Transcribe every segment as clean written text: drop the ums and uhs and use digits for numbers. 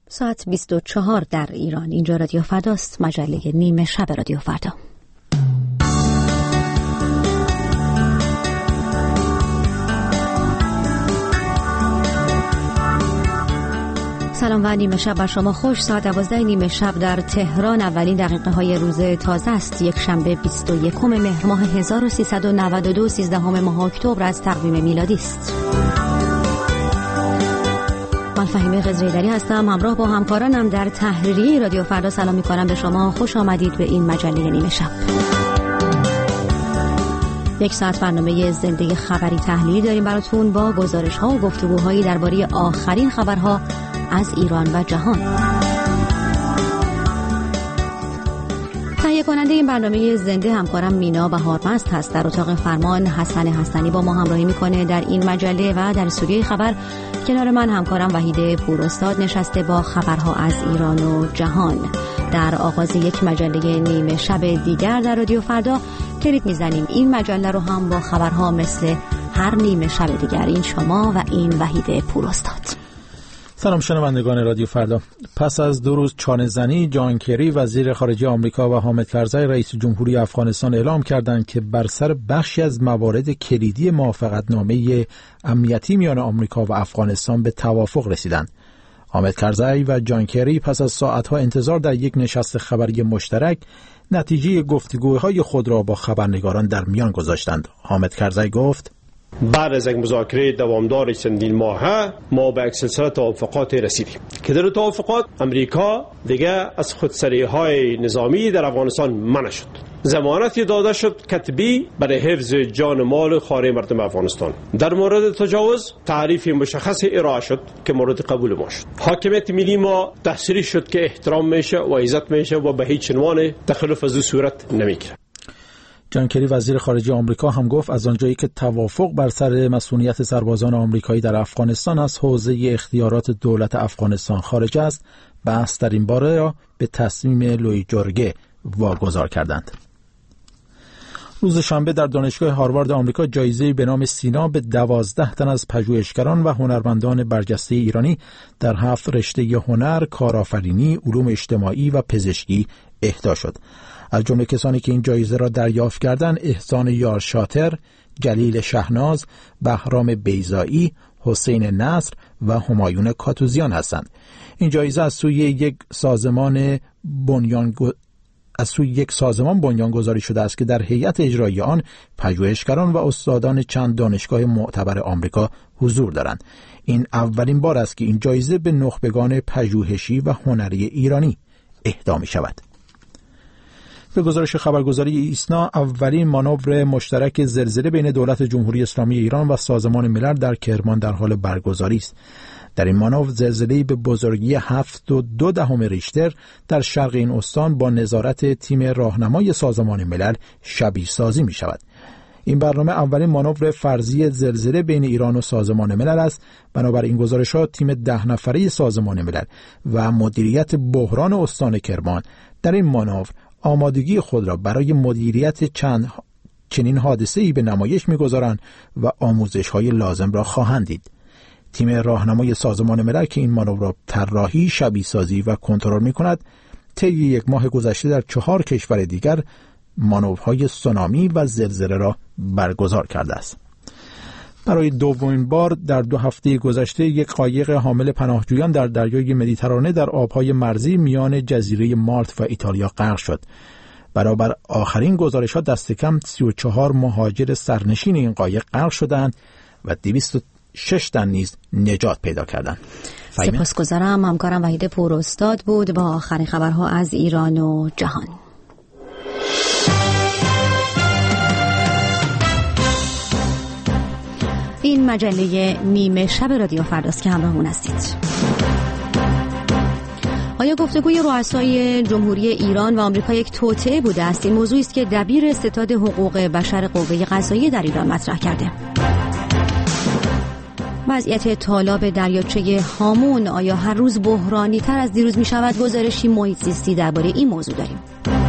ساعت 24 در ایران. اینجا رادیو فرداست، مجله نیمه شب رادیو فردا. سلام و نیمه شب بر شما خوش. ساعت 12 نیمه شب در تهران. اولین دقیقه های روز تازه است. یک شنبه 21 مهر ماه 1392 13 ماه اکتبر از تقویم میلادی است. من فهیمه قزویدری هستم. همراه با همکارانم در تحریریه رادیو فردا سلام می‌کنم به شما. خوش آمدید به این مجله نیمه شب. یک ساعت برنامه زنده خبری تحلیلی داریم براتون با گزارش‌ها و گفتگوهایی درباره آخرین خبرها از ایران و جهان. تهیه کننده این برنامه زنده همکارم مینا بهارمست هست. در اتاق فرمان حسن حسنی با ما همراهی میکنه در این مجله و در استودیوی خبر کنار من همکارم وحید پوراستاد نشسته با خبرها از ایران و جهان. در آغاز یک مجله نیمه شب دیگر در رادیو فردا کلید میزنیم این مجله رو هم با خبرها مثل هر نیمه شب دیگر. این شما و این وحید پوراستاد. سلام شنوندگان رادیو فردا. پس از 2 روز چانه‌زنی، جان کری وزیر خارجه آمریکا و حامد کرزی رئیس جمهوری افغانستان اعلام کردند که بر سر بخشی از موارد کلیدی موافقتنامه امنیتی میان آمریکا و افغانستان به توافق رسیدند. حامد کرزی و جان کری پس از ساعتها انتظار در یک نشست خبری مشترک نتیجه گفتگوهای خود را با خبرنگاران در میان گذاشتند. حامد کرزی گفت: بعد از یک مذاکره دوامدار چندین ماهه ما به یک سلسله توافقات رسیدیم که در توافقات امریکا دیگه از خودسری‌های نظامی در افغانستان منع شد. ضمانتی داده شد کتبی برای حفظ جان و مال خانه مردم افغانستان. در مورد تجاوز تعریف مشخص ارائه شد که مورد قبول ما شد. حاکمیت ملی ما تصریح شد که احترام میشه و عزت میشه و به هیچ عنوان تخلف از او صورت نمیگیره. جان کری وزیر خارجه آمریکا هم گفت از آنجایی که توافق بر سر مسئولیت سربازان آمریکایی در افغانستان از حوزه اختیارات دولت افغانستان خارج است، بحث در این باره را به تصمیم لویی جورگه واگذار کردند. روز شنبه در دانشگاه هاروارد آمریکا جایزه‌ای به نام سینا به 12 تن از پژوهشگران و هنرمندان برجسته ایرانی در 7 رشته هنر، کارآفرینی، علوم اجتماعی و پزشکی اهدا شد. از جمله کسانی که این جایزه را دریافت کردند احسان یارشاتر، جلیل شهناز، بهرام بیضایی، حسین نصر و همایون کاتوزیان هستند. این جایزه از سوی یک سازمان بنیانگذاری شده است که در هیئت اجرایی آن پژوهشگران و استادان چند دانشگاه معتبر آمریکا حضور دارند. این اولین بار است که این جایزه به نخبگان پژوهشی و هنری ایرانی اهدا می شود. به گزارش خبرگزاری ایسنا، اولین مانور مشترک زلزله بین دولت جمهوری اسلامی ایران و سازمان ملل در کرمان در حال برگزاری است. در این مانور زلزله‌ای به بزرگی 7.2 ریشتر در شرق این استان با نظارت تیم راهنمای سازمان ملل شبیه سازی می شود. این برنامه اولین مانور فرضی زلزله بین ایران و سازمان ملل است. بنابراین این گزارشات تیم 10 نفره سازمان ملل و مدیریت بحران استان کرمان در این مانور آمادگی خود را برای مدیریت چنین حادثه‌ای به نمایش می‌گذارند و آموزش‌های لازم را خواهند دید. تیم راهنمای سازمان ملل که این مانور را طراحی، شبیه‌سازی و کنترل می‌کند، طی 1 ماه گذشته در 4 کشور دیگر مانورهای سونامی و زلزله را برگزار کرده است. برای دومین بار در 2 هفته گذشته یک قایق حامل پناهجویان در دریای مدیترانه در آبهای مرزی میان جزیره مالت و ایتالیا غرق شد. برابر آخرین گزارش‌ها دست کم 34 مهاجر سرنشین این قایق غرق شدند و 206 تن نیز نجات پیدا کردند. سپاسگزارم. همکارم وحید پوراستاد بود با آخرین خبرها از ایران و جهان. این مجله نیمه شب رادیو فرداست که همراهمون هستید. آیا گفتگوی رؤسای جمهوری ایران و آمریکا یک توطئه بوده است؟ این موضوعی است که دبیر ستاد حقوق بشر قوه قضاییه در ایران مطرح کرده. وضعیت تالاب دریاچه هامون آیا هر روز بحرانی تر از دیروز می شود؟ گزارشی محیط زیستی درباره این موضوع داریم.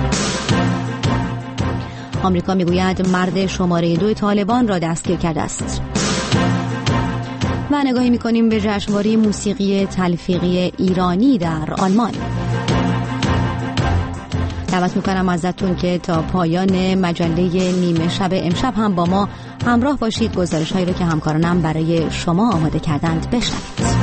آمریکا میگوید مرد شماره 2 طالبان را دستگیر کرده است. و نگاهی می‌کنیم به جشنواره موسیقی تلفیقی ایرانی در آلمان. دعوت می‌کنم ازتون که تا پایان مجله نیمه شب امشب هم با ما همراه باشید. گزارش‌هایی رو که همکارانم برای شما آماده کردند بشنوید.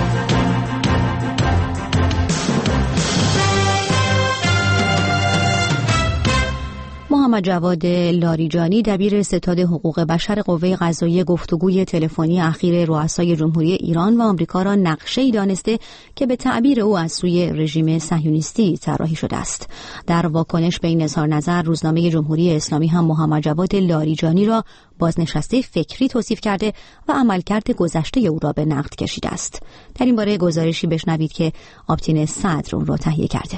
محمد جواد لاریجانی دبیر ستاد حقوق بشر قوه قضاییه گفتگوی تلفنی اخیر رؤسای جمهوری ایران و آمریکا را نقشه‌ای دانسته که به تعبیر او از سوی رژیم صهیونیستی طراحی شده است. در واکنش به این اظهار نظر روزنامه جمهوری اسلامی هم محمد جواد لاریجانی را بازنشسته فکری توصیف کرده و عملکرد گذشته او را به نقد کشیده است. در این باره گزارشی بشنوید که آبتین صدر اون را تهیه کرده.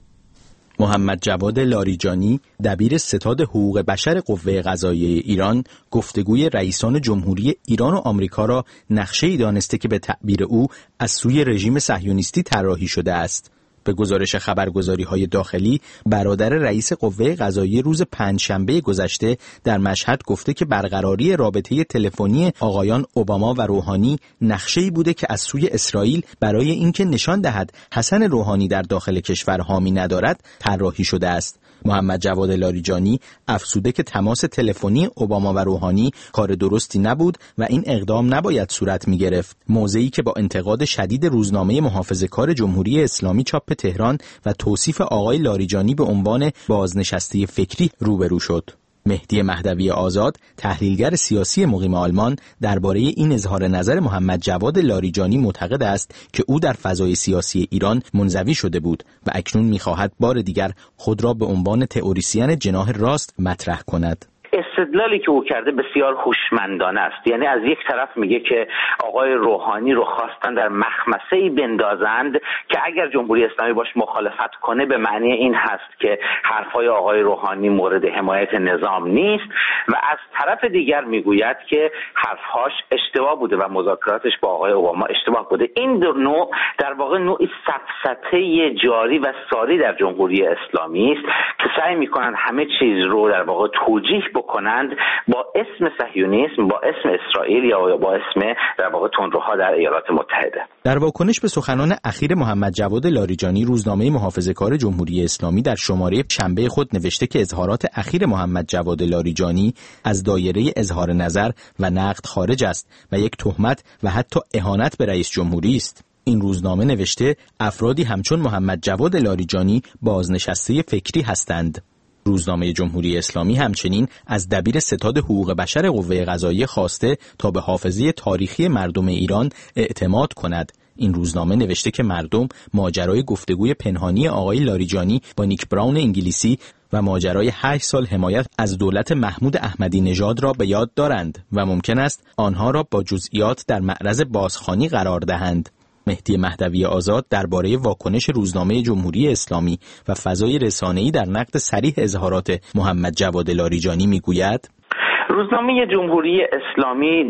محمد جواد لاریجانی دبیر ستاد حقوق بشر قوه قضاییه ایران گفتگوی رئیسان جمهوری ایران و آمریکا را نقشه‌ای دانسته که به تعبیر او از سوی رژیم صهیونیستی طراحی شده است. به گزارش خبرگزاری‌های داخلی، برادر رئیس قوه قضاییه روز پنجشنبه گذشته در مشهد گفته که برقراری رابطه تلفنی آقایان اوباما و روحانی نقشه‌ای بوده که از سوی اسرائیل برای اینکه نشان دهد حسن روحانی در داخل کشور حامی ندارد طراحی شده است. محمد جواد لاریجانی افزوده که تماس تلفنی اوباما و روحانی کار درستی نبود و این اقدام نباید صورت می‌گرفت. موضعی که با انتقاد شدید روزنامه محافظه‌کار جمهوری اسلامی چاپ تهران و توصیف آقای لاریجانی به عنوان بازنشسته فکری روبرو شد. مهدی مهدوی آزاد، تحلیلگر سیاسی مقیم آلمان، درباره این اظهار نظر محمد جواد لاریجانی معتقد است که او در فضای سیاسی ایران منزوی شده بود و اکنون می‌خواهد بار دیگر خود را به عنوان تئوریسین جناح راست مطرح کند. استدلالی که او کرده بسیار هوشمندانه است. یعنی از یک طرف میگه که آقای روحانی رو خواستن در مخمسه‌ای بندازند که اگر جمهوری اسلامی باش مخالفت کنه به معنی این هست که حرفای آقای روحانی مورد حمایت نظام نیست و از طرف دیگر میگوید که حرفهاش اشتباه بوده و مذاکراتش با آقای اوباما اشتباه بوده. این نوع در واقع نوعی سفسطه جاری و ساری در جمهوری اسلامی است که سعی میکنند همه چیز رو در واقع توجیه کنند با اسم صهیونیسم، با اسم اسرائیل یا با اسم در واقع تندروها در ایالات متحده. در واکنش به سخنان اخیر محمد جواد لاریجانی، روزنامه محافظه‌کار جمهوری اسلامی در شماره شنبه خود نوشته که اظهارات اخیر محمد جواد لاریجانی از دایره اظهار نظر و نقد خارج است و یک تهمت و حتی اهانت به رئیس جمهوری است. این روزنامه نوشته افرادی همچون محمد جواد لاریجانی بازنشسته فکری هستند. روزنامه جمهوری اسلامی همچنین از دبیر ستاد حقوق بشر قوه قضاییه خواسته تا به حافظه تاریخی مردم ایران اعتماد کند. این روزنامه نوشته که مردم ماجرای گفتگوی پنهانی آقای لاریجانی با نیک براون انگلیسی و ماجرای 8 سال حمایت از دولت محمود احمدی نژاد را به یاد دارند و ممکن است آنها را با جزئیات در معرض بازخوانی قرار دهند. مهدی مهدوی آزاد درباره واکنش روزنامه جمهوری اسلامی و فضای رسانه‌ای در نقد صریح اظهارات محمد جواد لاریجانی میگوید: روزنامه جمهوری اسلامی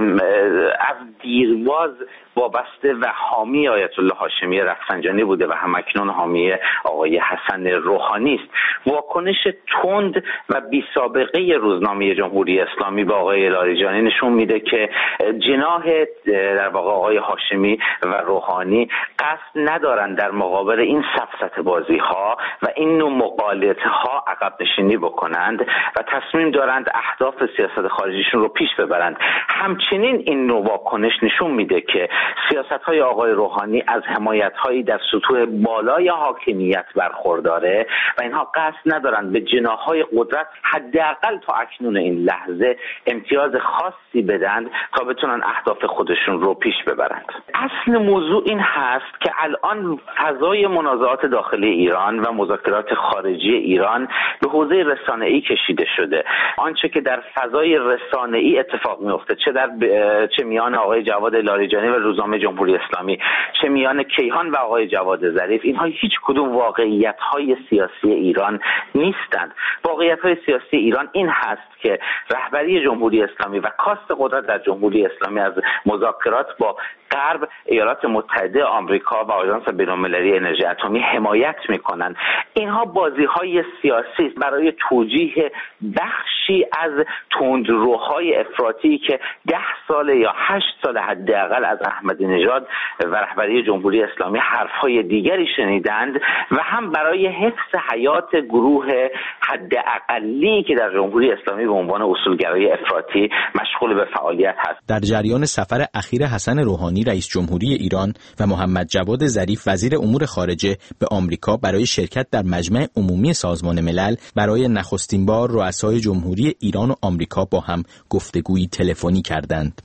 از دیرباز وابسته و حامی آیت الله هاشمی رفسنجانی بوده و همکنون حامی آقای حسن روحانی است. واکنش تند و بی سابقه روزنامه جمهوری اسلامی با آقای لاریجانی نشون میده که جناح در واقع آقای هاشمی و روحانی قصد ندارند در مقابل این سفسطه بازی ها و این نوع مغالطه ها عقب نشینی بکنند و تصمیم دارند اهداف سیاست خارجیشون رو پیش ببرند. همچنین این نوع واکنش نشون میده که سیاست‌های آقای روحانی از حمایت‌هایی در سطوح بالای حاکمیت برخورداره و اینها قصد ندارند به جناح‌های قدرت حداقل تا اکنون این لحظه امتیاز خاصی بدن تا بتونن اهداف خودشون رو پیش ببرند. اصل موضوع این هست که الان فضای منازعات داخلی ایران و مذاکرات خارجی ایران به حوزه رسانه‌ای کشیده شده. آنچه که در فضای رسانه‌ای اتفاق میفته چه میان آقای جواد لاریجانی و روزنامه جمهوری اسلامی، چه میان کیهان و آقای جواد ظریف، اینها هیچ کدوم واقعیت‌های سیاسی ایران نیستند. واقعیت‌های سیاسی ایران این هست که رهبری جمهوری اسلامی و کاست قدرت در جمهوری اسلامی از مذاکرات با غرب، ایالات متحده آمریکا و آژانس بین‌المللی انرژی اتمی حمایت می‌کنند. اینها بازی‌های سیاسی است برای توجیه بخش بخشی از تندروهای افراطی که 10 سال یا 8 سال حداقل از احمدی نژاد و رهبری جمهوری اسلامی حرفهای دیگری شنیدند و هم برای حفظ حیات گروه حداقلی که در جمهوری اسلامی به عنوان اصولگرای افراطی مشغول به فعالیت هست. در جریان سفر اخیر حسن روحانی رئیس جمهوری ایران و محمد جواد ظریف وزیر امور خارجه به آمریکا برای شرکت در مجمع عمومی سازمان ملل، برای نخستین بار رؤسای جمهوری ایران و آمریکا با هم گفتگویی تلفنی کردند.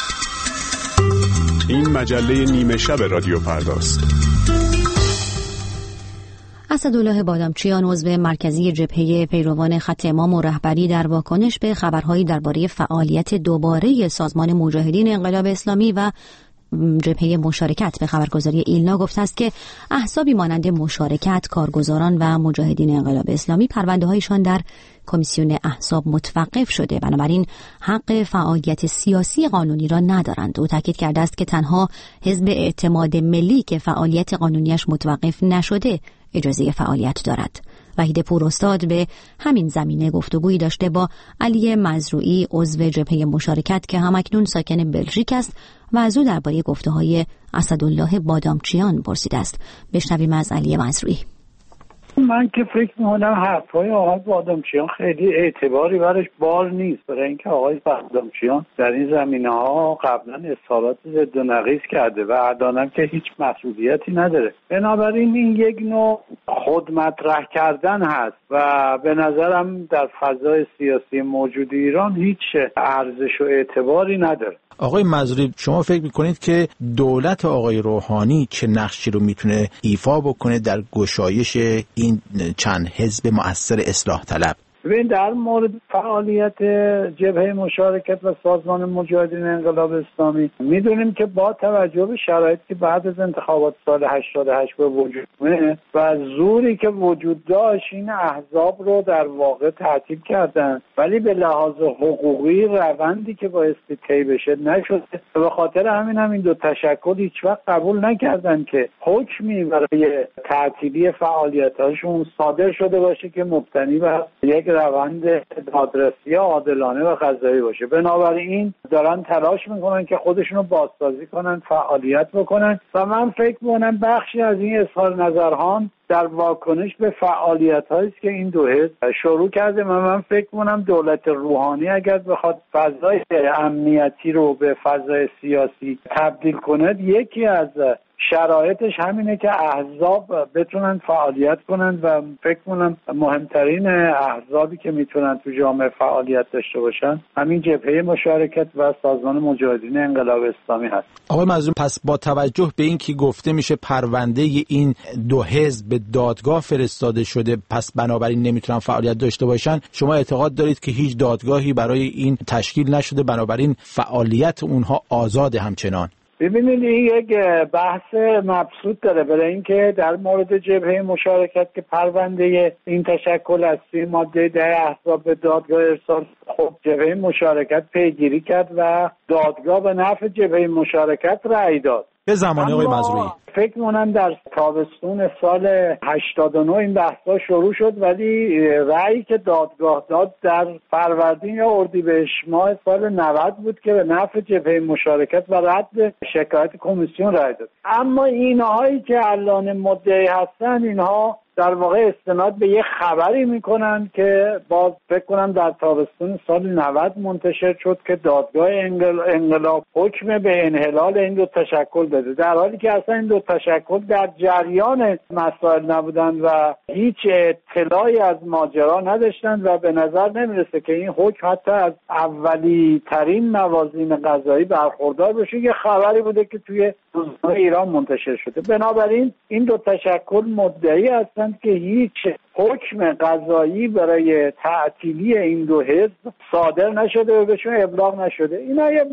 این مجله نیمه شب رادیو فرداست. اسدالله بادامچیان عضو مرکزی جبهه پیروان خط امام و رهبری در واکنش به خبرهایی درباره فعالیت دوباره سازمان مجاهدین انقلاب اسلامی و جبهه مشارکت به خبرگزاری ایلنا گفته است که احزابی مانند مشارکت، کارگزاران و مجاهدین انقلاب اسلامی پرونده‌هایشان در کمیسیون احزاب متوقف شده، بنابراین حق فعالیت سیاسی قانونی را ندارند. او تاکید کرده است که تنها حزب اعتماد ملی که فعالیت قانونیش متوقف نشده اجازه فعالیت دارد. وحید پوراستاد به همین زمینه گفتگویی داشته با علی مزروعی عضو جبهه مشارکت که همکنون ساکن بلژیک است و از او درباره گفته‌های اسدالله بادامچیان پرسیده است. بشنویم از علی مزروعی. من که فکر می‌کنم حرفای آقای بادامچیان خیلی اعتباری برش بار نیست، برای اینکه آقای بادامچیان در این زمینه‌ها قبلا اظهارات ضد و نقیض کرده و الانم که هیچ مسئولیتی نداره. بنابراین این یک نوع خود مطرح کردن هست و به نظرم در فضای سیاسی موجود ایران هیچ ارزش و اعتباری نداره. آقای مزروعی، شما فکر میکنید که دولت آقای روحانی چه نقشی رو میتونه ایفا بکنه در گشایش این چند حزب مؤثر اصلاح طلب؟ ببین، در مورد فعالیت جبهه مشارکت و سازمان مجاهدین انقلاب اسلامی میدونیم که با توجه به شرایطی که بعد از انتخابات سال 88 به وجود اومد و زوری که وجود داشت، این احزاب رو در واقع تعطیل کردن، ولی به لحاظ حقوقی روندی که بایستی طی بشه نشد. به خاطر همین این دو تشکل هیچ وقت قبول نکردن که حکمی برای تعطیلی فعالیت‌هاشون صادر شده باشه که مبتنی بر یک روند دادرسی عادلانه و قضایی باشه. بنابراین دارن تلاش میکنن که خودشونو بازسازی کنن، فعالیت بکنن و من فکر میکنم بخشی از این اظهار نظرها در واکنش به فعالیت‌هایی است که این دو حزب شروع کرده. من فکر می‌کنم دولت روحانی اگر بخواد فضای امنیتی رو به فضای سیاسی تبدیل کنه، یکی از شرایطش همینه که احزاب بتونن فعالیت کنن و فکر کنم مهمترین احزابی که میتونن تو جامعه فعالیت داشته باشن همین جبهه مشارکت و سازمان مجاهدین انقلاب اسلامی هست. آقای مظلوم، پس با توجه به این که گفته میشه پرونده این دو حزب به دادگاه فرستاده شده، پس بنابراین نمیتونن فعالیت داشته باشن، شما اعتقاد دارید که هیچ دادگاهی برای این تشکیل نشده، بنابراین فعالیت اونها آزاده همچنان؟ ببینید، این یک بحث مبسوط داره، برای اینکه در مورد جبهه مشارکت که پرونده این تشکل هستی ماده 10 احزاب به دادگاه ارسال، خب جبهه مشارکت پیگیری کرد و دادگاه به نفع جبهه مشارکت رأی داد. به زمانه آقای مزروعی فکر می‌کنم در تابستون سال 89 این بحثا شروع شد، ولی رأیی که دادگاه داد در فروردین یا اردیبهشت ماه سال 90 بود که به نفع جبهه مشارکت و رد شکایت کمیسیون رأی داد. اما اینهایی که الان مدعی هستن، اینها در واقع استناد به یه خبری میکنن که باز فکر کنم در تابستون سال 90 منتشر شد که دادگاه انقلاب حکم به انحلال این دو تشکل داده، در حالی که اصلا این دو تشکل در جریان مسائل نبودن و هیچ اطلاعی از ماجرا نداشتن و به نظر نمیرسه که این حکم حتی از اولی ترین موازین قضایی برخوردار بشه. یه خبری بوده که توی روزنامه ایران منتشر شده. بنابراین این دو تشکل مدعی هستند که هیچ حکم قضایی برای تعطیلی این دو حزب صادر نشده و بهشون ابلاغ نشده. اینا یه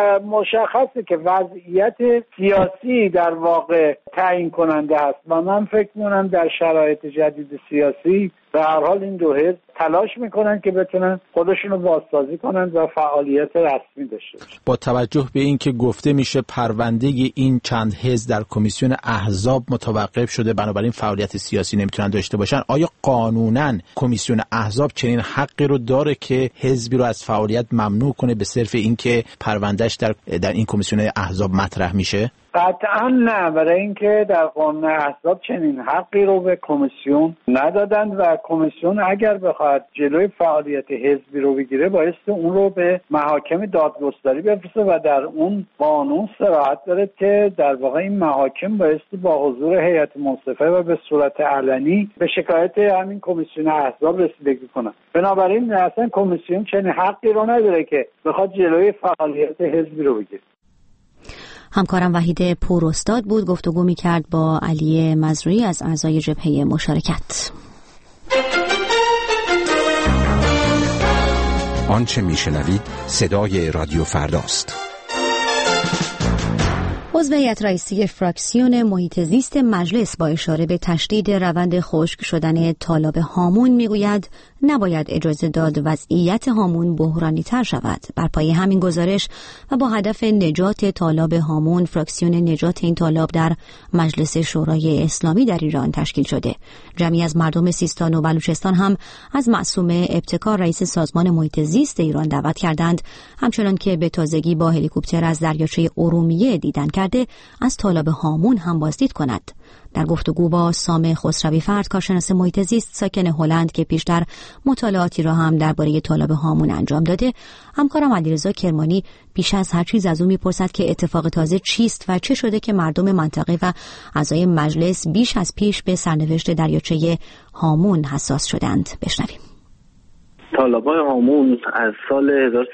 مشخصه که وضعیت سیاسی در واقع تعیین کننده است و من فکر می‌کنم در شرایط جدید سیاسی به هر حال این دو حزب تلاش میکنن که بتونن خودشونو بازسازی کنن و فعالیت رسمی داشته باشن. با توجه به این که گفته میشه پرونده این چند حزب در کمیسیون احزاب متوقف شده، بنابراین فعالیت سیاسی نمیتونن داشته باشن، آیا قانوناً کمیسیون احزاب چنین حقی رو داره که حزبی رو از فعالیت ممنوع کنه به صرف اینکه پروندهش در این کمیسیون احزاب مطرح میشه؟ قطعا نه، برای اینکه در قانون احزاب چنین حقی رو به کمیسیون ندادند و کمیسیون اگر بخواد جلوی فعالیت حزبی رو بگیره بایستی اون رو به محاکم دادگستری بفرسته و در اون قانون صراحت داره که در واقع این محاکم بایستی با حضور هیئت منصفه و به صورت علنی به شکایت همین کمیسیون احزاب رسیدگی کنن. بنابراین اصلا کمیسیون چنین حقی رو نداره که بخواد جلوی فعالیت حزبی رو بگیره. همکارم وحید پوراستاد بود، گفتگو می‌کرد با علی مزروعی از اعضای جبهه مشارکت. آنچه میشنوید صدای رادیو فرداست. عضو هیئت رئیسه فراکسیون محیط زیست مجلس با اشاره به تشدید روند خشک شدن تالاب هامون میگوید نباید اجازه داد وضعیت هامون بحرانی تر شود. بر پایه همین گزارش و با هدف نجات تالاب هامون، فراکسیون نجات این تالاب در مجلس شورای اسلامی در ایران تشکیل شده. جمعی از مردم سیستان و بلوچستان هم از معصومه ابتکار رئیس سازمان محیط زیست ایران دعوت کردند، همچنان که به تازگی با هلیکوپتر از دریاچه ارومیه دیدن کرده از تالاب هامون هم بازدید کند. در گفتگو با سام خسروی فرد، کارشناس محیط زیست ساکن هلند که پیشتر مطالعاتی را هم درباره تالاب هامون انجام داده، همکارم علیرضا کرمانی بیش از هر چیز از او میپرسد که اتفاق تازه چیست و چه شده که مردم منطقه و اعضای مجلس بیش از پیش به سرنوشت دریاچه هامون حساس شدند. بشنویم. تالاب‌های هامون از سال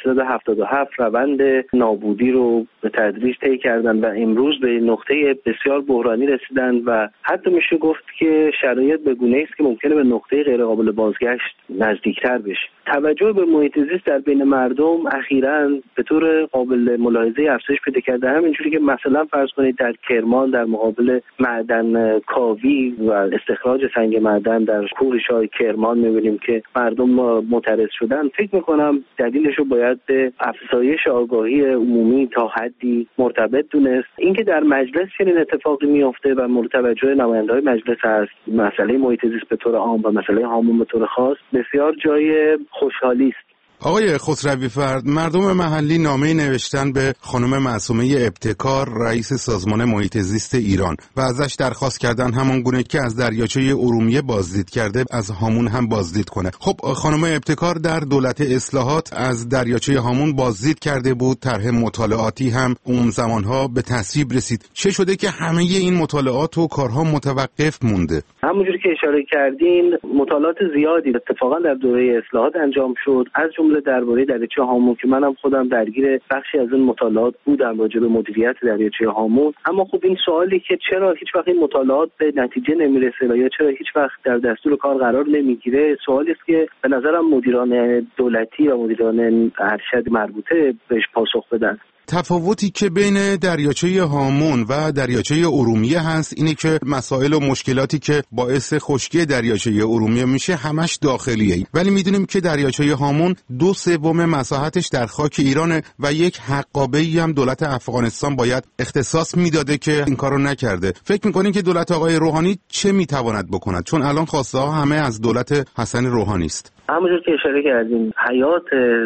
1377 روند نابودی رو به تدریج طی کردند و امروز به نقطه بسیار بحرانی رسیدند و حتی میشه گفت که شرایط به گونه‌ای است که ممکنه به نقطه غیرقابل بازگشت نزدیکتر بشه. توجه به محیط زیست در بین مردم اخیراً به طور قابل ملاحظه افزایش پیدا کرده. همینجوری که مثلا فرض کنید در کرمان در مقابل معدن کاوی و استخراج سنگ معدن در کوه شاه کرمان می‌بینیم که مردم معترض شدن. فکر می‌کنم دلیلش رو باید به افزایش آگاهی عمومی تا حدی مرتبط دونست. اینکه در مجلس چنین اتفاقی میفته و مورد توجه نماینده‌های مجلس هست، مسئله محیط زیست به طور عام و مسئله هامون به طور خاص بسیار جای خوشحالی است. آقای خسروی فرد، مردم محلی نامه‌ای نوشتن به خانم معصومه ابتکار رئیس سازمان محیط زیست ایران و ازش درخواست کردن همان گونه که از دریاچه ارومیه بازدید کرده از هامون هم بازدید کنه. خب خانم ابتکار در دولت اصلاحات از دریاچه هامون بازدید کرده بود، طرح مطالعاتی هم اون زمانها به تصویب رسید. چه شده که همه این مطالعات و کارها متوقف مونده؟ همونجوری که اشاره کردین مطالعات زیادی اتفاقا در دوره اصلاحات انجام شد، از جمله درباره دریاچه هامون که منم خودم درگیر بخشی از این مطالعات بودم راجع به مدیریت دریاچه هامون. اما خب این سوالی که چرا هیچ وقت این مطالعات به نتیجه نمیرسه و یا چرا هیچ وقت در دستور کار قرار نمیگیره، سوالی است که به نظرم مدیران دولتی و مدیران ارشد مربوطه بهش پاسخ بدن. تفاوتی که بین دریاچه هامون و دریاچه ارومیه هست اینه که مسائل و مشکلاتی که باعث خشکی دریاچه ارومیه میشه همش داخلیه، ولی میدونیم که دریاچه هامون 2/3 مساحتش در خاک ایرانه و یک حقابه‌ای هم دولت افغانستان باید اختصاص میداده که این کارو نکرده. فکر میکنین که دولت آقای روحانی چه میتواند بکند؟ چون الان خواسته ها همه از دولت حسن روحانی است. همونجور که اشاره کردیم حیات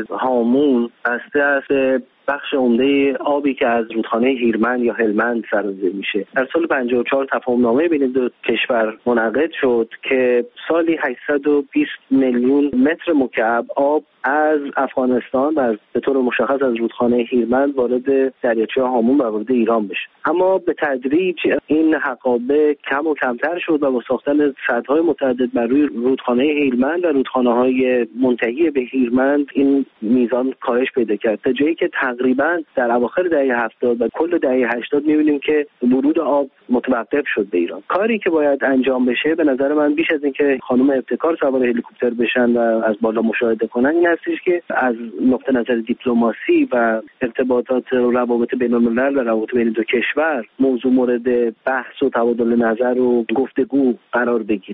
هامون بسته است بخش عمده آبی که از رودخانه هیرمند یا هلمند سرازیر میشه. در سال 54 تفاهمنامه بین دو کشور منعقد شد که سالی 820 میلیون متر مکعب آب از افغانستان و به طور مشخص از رودخانه هیرمند وارد دریاچه هامون و وارد ایران بشه. اما به تدریج این حقابه کم و کمتر شد و با ساختن سدهای متعدد بر روی رودخانه هیرمند و رودخانه‌های منتهی به هیرمند این میزان کاهش پیدا کرد تا جایی که تقریبا در اواخر دهه 70 و کل دهه 80 می‌بینیم که ورود آب متوقف شد به ایران. کاری که باید انجام بشه به نظر من بیش از اینکه خانم ابتکار سوار هلیکوپتر بشن و از بالا مشاهده کنن، این هستش که از نقطه نظر دیپلماسی و ارتباطات و روابط بین‌الملل و روابط بین دو کشور موضوع مورد بحث و تبادل نظر و گفتگو قرار بگیره.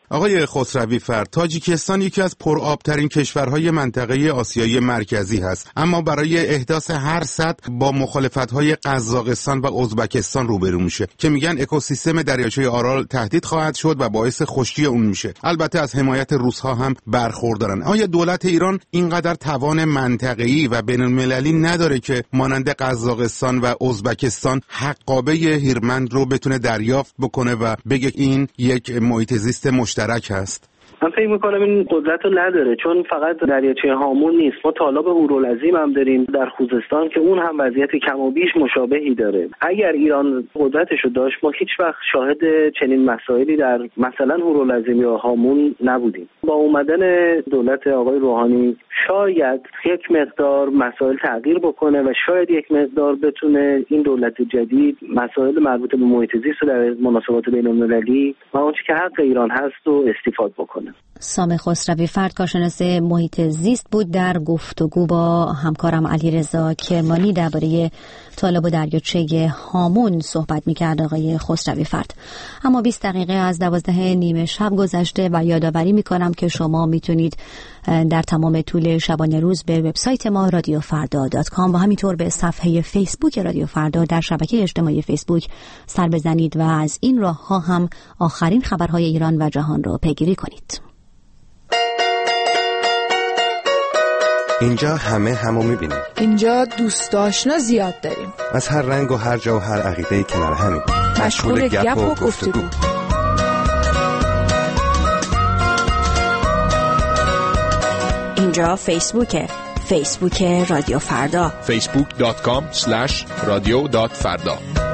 آقای خسروی فرد، تاجیکستان یکی از پرآبترین کشورهای منطقه آسیای مرکزی هست، اما برای احداث هر سطح با مخالفت‌های قزاقستان و ازبکستان روبرو میشه که میگن اکوسیستم دریاچه آرال تهدید خواهد شد و باعث خشکی اون میشه. البته از حمایت روس‌ها هم برخوردارن. آیا دولت ایران اینقدر توان منطقه‌ای و بین‌المللی نداره که مانند قزاقستان و ازبکستان حقابه هیرمند رو بتونه دریافت بکنه و بگه این یک محیط زیست مشترک هست؟ من فکر میکنم این قدرت رو نداره، چون فقط دریاچه هامون نیست، ما تالاب هورالعظیم هم داریم در خوزستان که اون هم وضعیت کم و بیش مشابهی داره. اگر ایران قدرتش رو داشت ما هیچ وقت شاهد چنین مسائلی در مثلا هورالعظیم یا هامون نبودیم. با اومدن دولت آقای روحانی شاید یک مقدار مسائل تغییر بکنه و شاید یک مقدار بتونه این دولت جدید مسائل مربوط به محیط زیست و در مناسبات بین‌المللی و اون چیزی که حق ایران هست رو استفاده بکنه. سام خسروی فرد، کارشناس محیط زیست بود در گفتگو با همکارم علیرضا کرمانی درباره تالاب و دریاچه هامون صحبت می‌کرد آقای خسروی فرد. اما 20 دقیقه از 12 نیم شب گذشته و یادآوری می‌کنم که شما میتونید در تمام طول شبانه روز به وبسایت ما رادیوفردا.com و همینطور به صفحه فیسبوک رادیو فردا در شبکه اجتماعی فیسبوک سر بزنید و از این راه‌ها هم آخرین خبرهای ایران و جهان را پیگیری کنید. اینجا همو میبینیم. اینجا دوست آشنا زیاد داریم. از هر رنگ و هر جا و هر عقیده‌ای کنار همیم. مشغول گپ و گفتگو. اینجا فیسبوک رادیو فردا. facebook.com/radio.farda.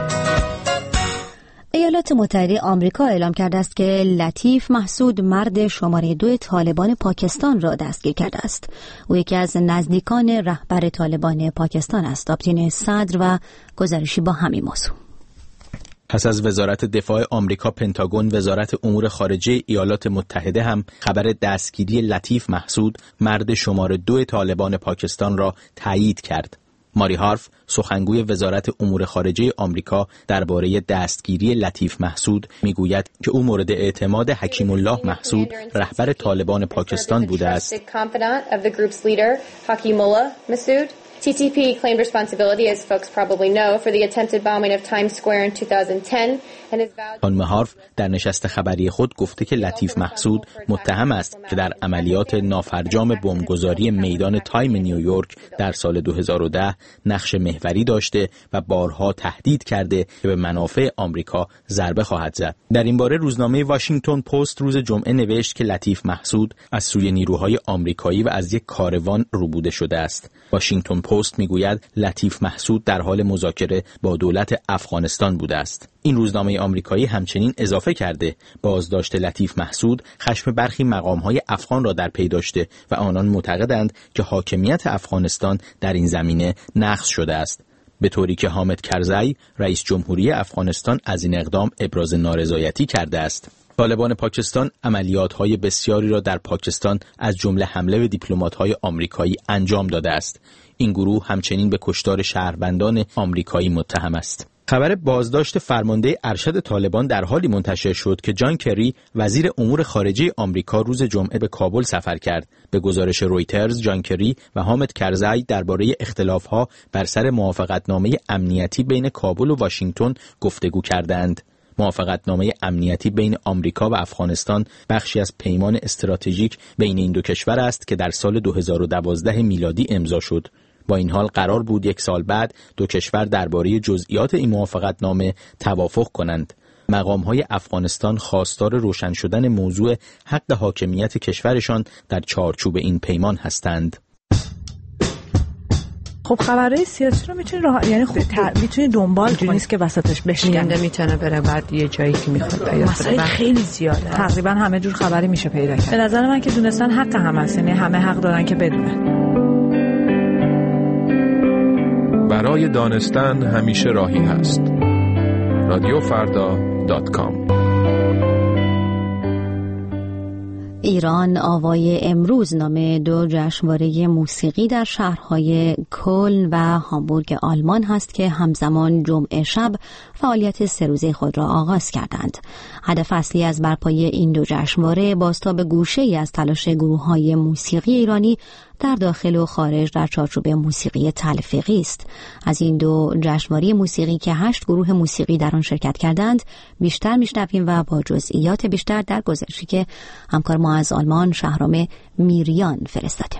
ایالات متحده آمریکا اعلام کرده است که لطیف محسود مرد شماره 2 طالبان پاکستان را دستگیر کرده است. او یکی از نزدیکان رهبر طالبان پاکستان است. آپتین صدر و گزارشی با همین موضوع. پس از وزارت دفاع آمریکا، پنتاگون، وزارت امور خارجه ایالات متحده هم خبر دستگیری لطیف محسود مرد شماره 2 طالبان پاکستان را تایید کرد. ماری هارف، سخنگوی وزارت امور خارجه آمریکا، درباره دستگیری لطیف محسود میگوید که او مورد اعتماد حکیم الله محسود، رهبر طالبان پاکستان بوده است. TTP claimed responsibility, as folks probably know, for the attempted bombing of Times Square in 2010. خانم هارف در نشست خبری خود گفته که لطیف محسود متهم است که در عملیات نافرجام بمبگذاری میدان تایم نیویورک در سال 2010 نقش محوری داشته و بارها تهدید کرده که به منافع آمریکا ضربه خواهد زد. در این باره روزنامه واشنگتن پست روز جمعه نوشت که لطیف محسود از سوی نیروهای آمریکایی و از یک کاروان روبوده شده است. واشنگتن پست میگوید لطیف محسود در حال مذاکره با دولت افغانستان بوده است. این روزنامه آمریکایی همچنین اضافه کرده بازداشت لطیف محسود خشم برخی مقام‌های افغان را در پی داشته و آنان معتقدند که حاکمیت افغانستان در این زمینه نقض شده است، به طوری که حامد کرزی رئیس جمهوری افغانستان از این اقدام ابراز نارضایتی کرده است. طالبان پاکستان عملیات‌های بسیاری را در پاکستان از جمله حمله به دیپلمات‌های آمریکایی انجام داده است. این گروه همچنین به کشتار شهروندان آمریکایی متهم است. خبر بازداشت فرمانده ارشد طالبان در حالی منتشر شد که جان کری، وزیر امور خارجه آمریکا، روز جمعه به کابل سفر کرد. به گزارش رویترز، جان کری و حامد کرزی درباره اختلاف‌ها بر سر موافقتنامه امنیتی بین کابل و واشنگتن گفتگو کردند. موافقتنامه امنیتی بین آمریکا و افغانستان بخشی از پیمان استراتژیک بین این دو کشور است که در سال 2012 میلادی امضا شد. با این حال قرار بود 1 سال بعد دو کشور درباره جزئیات این موافقتنامه توافق کنند. مقام‌های افغانستان خواستار روشن شدن موضوع حق حاکمیت کشورشان در چارچوب این پیمان هستند. خب خبرهای سیاسی رو میتونی دنبال کنی، نیست که وسطش بشکنه، میتونه بره بعد یه جایی که میخواد پیدا مسائل خیلی زیاده، تقریبا همه جور خبری میشه پیدا کرد. به نظر من که دونستن حق هم هست، یعنی همه حق دارن که بدونن. برای دانستن همیشه راهی هست. رادیوفردا.com. ایران آوای امروز نام دو جشنواره موسیقی در شهرهای کلن و هامبورگ آلمان هست که همزمان جمعه شب فعالیت 3 روزه خود را آغاز کردند. هدف اصلی از برپایی این دو جشنواره بازتاب گوشه‌ای از تلاش گروه‌های موسیقی ایرانی در داخل و خارج در چارچوب موسیقی تلفیقی است. از این دو جشنواره موسیقی که 8 گروه موسیقی در آن شرکت کردند بیشتر میشنویم و با جزئیات بیشتر در گزارشی که همکار ما از آلمان شهرام میریان فرستاده.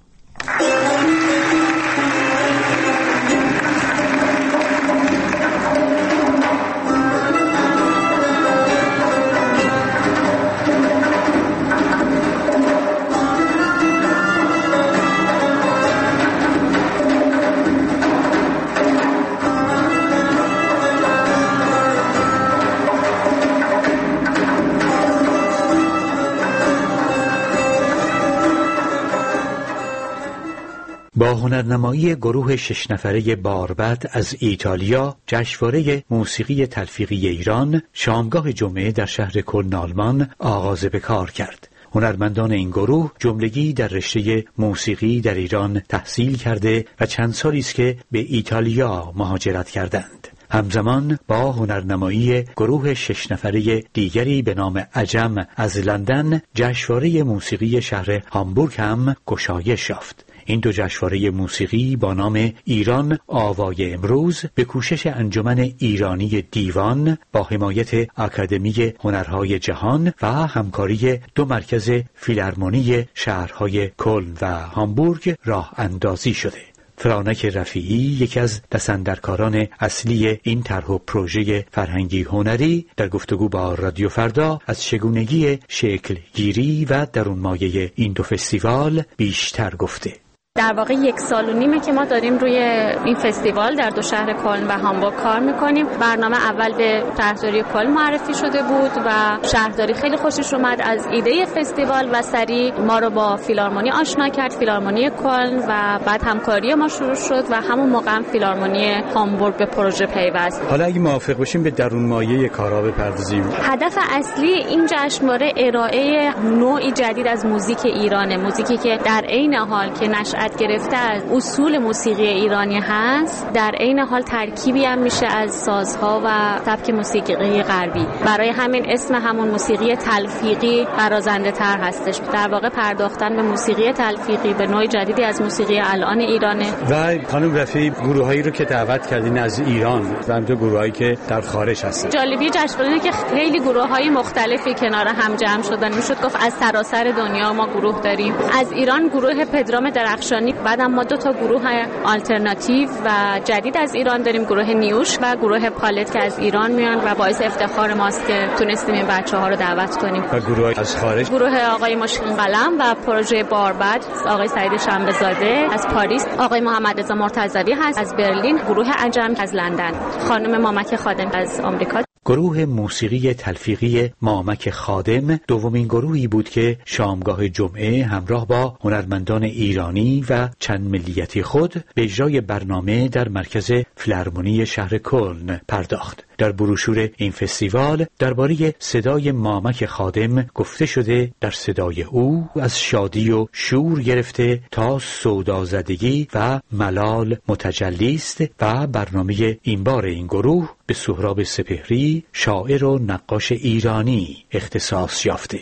با هنرنمایی گروه 6 نفره باربد از ایتالیا، جشنواره موسیقی تلفیقی ایران شامگاه جمعه در شهر کلن آلمان آغاز به کار کرد. هنرمندان این گروه جملگی در رشته موسیقی در ایران تحصیل کرده و چند سالی است که به ایتالیا مهاجرت کردند. همزمان با هنرنمایی گروه 6 نفره دیگری به نام عجم از لندن، جشنواره موسیقی شهر هامبورگ هم گشایش یافت. این دو جشنواره موسیقی با نام ایران آوای امروز به کوشش انجمن ایرانی دیوان با حمایت آکادمی هنرهای جهان و همکاری 2 مرکز فیلارمونی شهرهای کلن و هامبورگ راه اندازی شده. فرانک رفیعی، یکی از دستاندرکاران اصلی این طرح و پروژه فرهنگی هنری، در گفتگو با رادیو فردا از چگونگی شکل گیری و درونمایه این دو فستیوال بیشتر گفته. در واقع 1 سال و نیمه که ما داریم روی این فستیوال در 2 شهر کلن و هامبورگ کار میکنیم. برنامه اول به شهرداری کلن معرفی شده بود و شهرداری خیلی خوشش اومد از ایده فستیوال و سریع ما رو با فیلارمونی آشنا کرد، فیلارمونی کلن، و بعد همکاری ما شروع شد و همون موقع هم فیلارمونی هامبورگ به پروژه پیوست. حالا اگه موافق باشیم به درونمایه کارا بپردازیم. هدف اصلی این جشنواره ارائه نوعی جدید از موزیک ایرانه، موزیکی که در عین حال که نشأت گرفته از اصول موسیقی ایرانی هست، در عین حال ترکیبی هم میشه از سازها و سبک موسیقی غربی. برای همین اسم همون موسیقی تلفیقی برازنده تر هستش. در واقع پرداختن به موسیقی تلفیقی، به نوع جدیدی از موسیقی الان ایرانه. و خانم رفیعی، گروهایی رو که دعوت کردین از ایران و دو گروهایی که در خارج هستن. جالبی جشنواره که خیلی گروه‌های مختلفی کنار هم جمع شدن، میشد گفت از سراسر دنیا ما گروه داریم. از ایران گروه پدرام درخشانی، بعد ما 2 تا گروه آلترناتیو و جدید از ایران داریم، گروه نیوش و گروه پالت که از ایران میان و باعث افتخار ماست که تونستیم این بچه‌ها رو دعوت کنیم. و گروه از خارج، گروه آقای مشکین قلم و پروژه باربد، آقای سعید شنبه‌زاده از پاریس، آقای محمد رضا مرتضوی هست از برلین، گروه عجم از لندن، خانم مامک خادم از آمریکا. گروه موسیقی تلفیقی مامک خادم دومین گروهی بود که شامگاه جمعه همراه با هنرمندان ایرانی و چند ملیتی خود به اجرای برنامه در مرکز فیلارمونی شهر کلن پرداخت. در بروشور این فستیوال درباره صدای مامک خادم گفته شده در صدای او از شادی و شور گرفته تا سودازدگی و ملال متجلی است و برنامه این بار این گروه به سهراب سپهری، شاعر و نقاش ایرانی اختصاص یافته.